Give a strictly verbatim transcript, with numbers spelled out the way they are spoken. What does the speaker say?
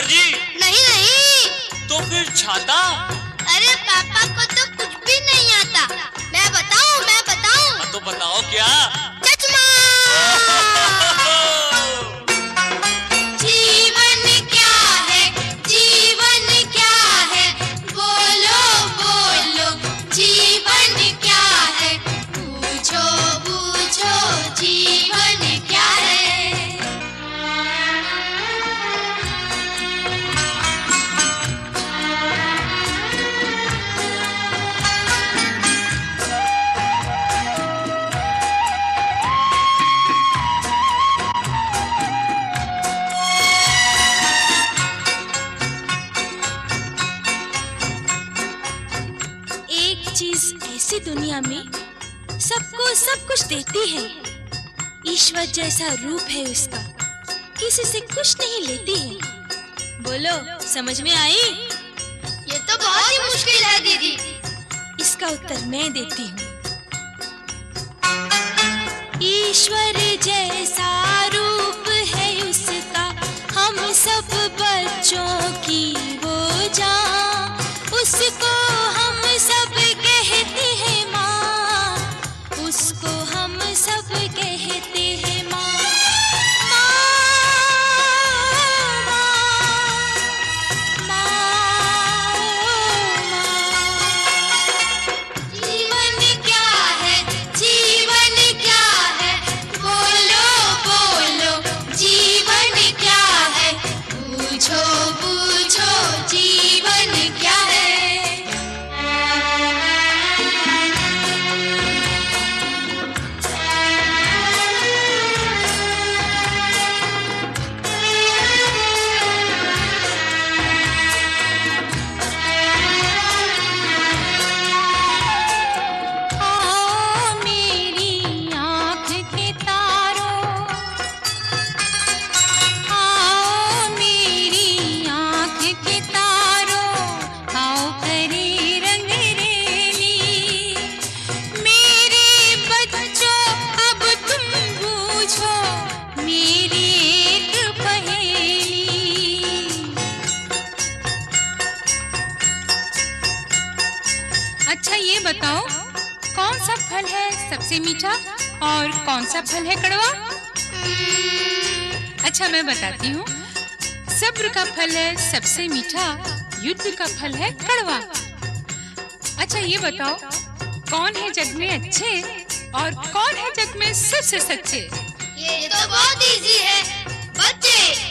जी? नहीं नहीं। तो फिर छाता? अरे पापा को तो कुछ भी नहीं आता। मैं बताऊं मैं बताऊं? तो बताओ क्या? चश्मा। जीवन क्या है, जीवन क्या है, बोलो बोलो जीवन क्या है, पूछो पूछो जीवन क्या है। ऐसी दुनिया में सबको सब कुछ देती है, ईश्वर जैसा रूप है उसका, किसी से कुछ नहीं लेती है। बोलो समझ में आई? ये तो बहुत ही मुश्किल है दीदी। इसका उत्तर मैं देती हूँ। ईश्वर जैसा रूप है उसका, हम सब बच्चों की वो जान, उसको हम सब कहते हैं माँ, उसको हम सब कहते हैं माँ। अच्छा ये बताओ, कौन सा फल है सबसे मीठा और कौन सा फल है कड़वा? अच्छा मैं बताती हूँ, सब्र का फल है सबसे मीठा, युद्ध का फल है कड़वा। अच्छा ये बताओ, कौन है जग में अच्छे और कौन है जग में सबसे सच्चे? ये तो बहुत इजी है, बच्चे।